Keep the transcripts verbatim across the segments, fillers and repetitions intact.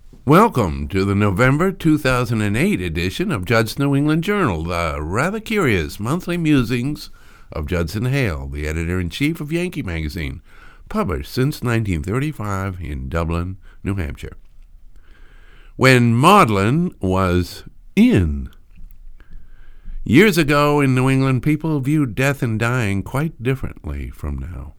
Welcome to the November two thousand eight edition of Judd's New England Journal, the rather curious monthly musings of Judson Hale, the editor-in-chief of Yankee Magazine, published since nineteen thirty-five in Dublin, New Hampshire. When maudlin was in. Years ago in New England, people viewed death and dying quite differently from now.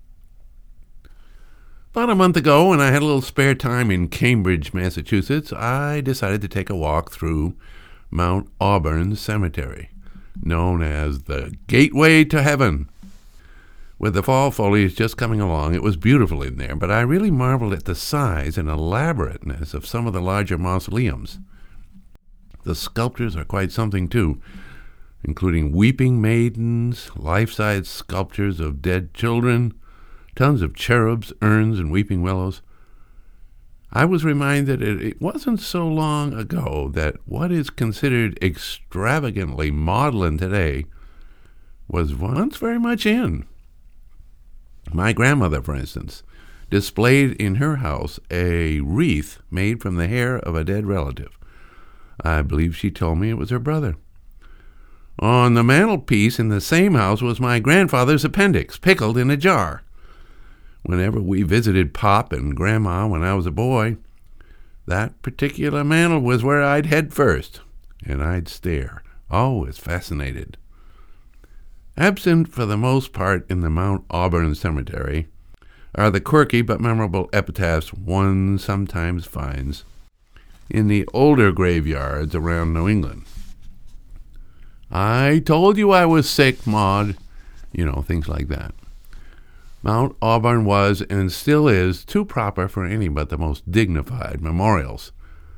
About a month ago, when I had a little spare time in Cambridge, Massachusetts, I decided to take a walk through Mount Auburn Cemetery, known as the Gateway to Heaven. With the fall foliage just coming along, it was beautiful in there, but I really marveled at the size and elaborateness of some of the larger mausoleums. The sculptures are quite something, too, including weeping maidens, life-size sculptures of dead children, tons of cherubs, urns, and weeping willows. I was reminded that it wasn't so long ago that what is considered extravagantly maudlin today was once very much in. My grandmother, for instance, displayed in her house a wreath made from the hair of a dead relative. I believe she told me it was her brother. On the mantelpiece in the same house was my grandfather's appendix, pickled in a jar. Whenever we visited Pop and Grandma when I was a boy, that particular mantel was where I'd head first, and I'd stare, always fascinated. Absent for the most part in the Mount Auburn Cemetery are the quirky but memorable epitaphs one sometimes finds in the older graveyards around New England. I told you I was sick, Maud. You know, things like that. Mount Auburn was, and still is, too proper for any but the most dignified memorials.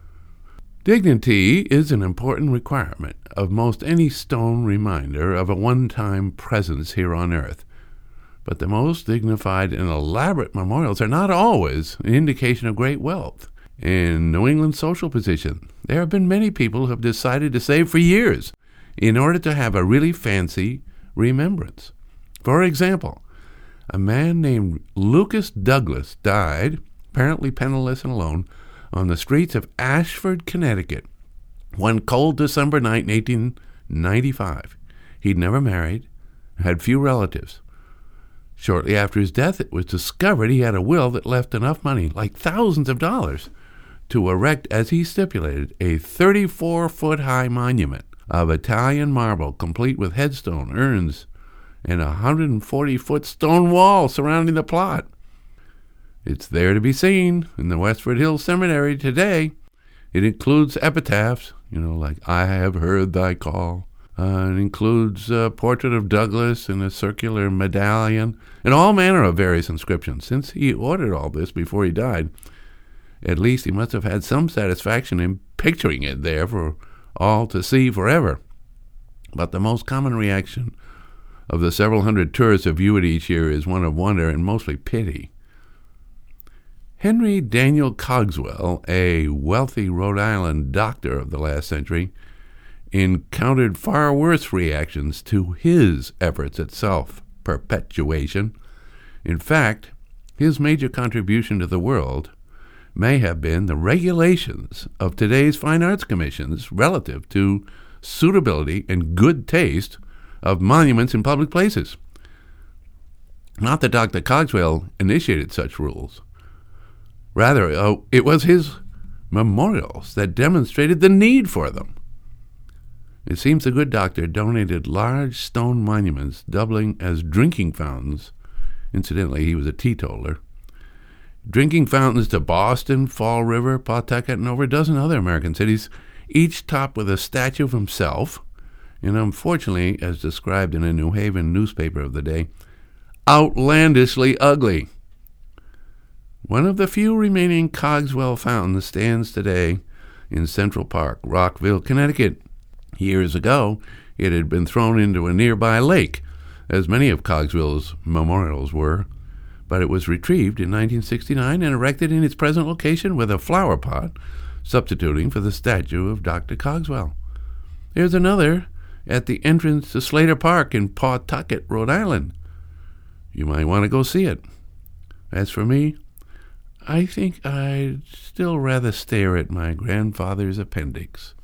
Dignity is an important requirement of most any stone reminder of a one-time presence here on earth. But the most dignified and elaborate memorials are not always an indication of great wealth. In New England's social position, there have been many people who have decided to save for years in order to have a really fancy remembrance. For example, a man named Lucas Douglas died, apparently penniless and alone, on the streets of Ashford, Connecticut, one cold December night in eighteen ninety-five. He'd never married, had few relatives. Shortly after his death, it was discovered he had a will that left enough money, like thousands of dollars, to erect, as he stipulated, a thirty-four foot high monument of Italian marble, complete with headstone, urns, and a one hundred forty foot stone wall surrounding the plot. It's there to be seen in the Westford Hills Cemetery today. It includes epitaphs, you know, like, I have heard thy call. Uh, it includes a portrait of Douglas and a circular medallion, and all manner of various inscriptions. Since he ordered all this before he died, at least he must have had some satisfaction in picturing it there for all to see forever. But the most common reaction of the several hundred tourists who view it each year is one of wonder and mostly pity. Henry Daniel Cogswell, a wealthy Rhode Island doctor of the last century, encountered far worse reactions to his efforts at self-perpetuation. In fact, his major contribution to the world may have been the regulations of today's fine arts commissions relative to suitability and good taste of monuments in public places. Not that Doctor Cogswell initiated such rules. Rather, uh, it was his memorials that demonstrated the need for them. It seems the good doctor donated large stone monuments doubling as drinking fountains. Incidentally, he was a teetotaler. Drinking fountains to Boston, Fall River, Pawtucket, and over a dozen other American cities, each topped with a statue of himself, and unfortunately, as described in a New Haven newspaper of the day, outlandishly ugly. One of the few remaining Cogswell fountains stands today in Central Park, Rockville, Connecticut. Years ago, it had been thrown into a nearby lake, as many of Cogswell's memorials were, but it was retrieved in nineteen sixty-nine and erected in its present location with a flower pot, substituting for the statue of Doctor Cogswell. There's another at the entrance to Slater Park in Pawtucket, Rhode Island. You might want to go see it. As for me, I think I'd still rather stare at my grandfather's appendix.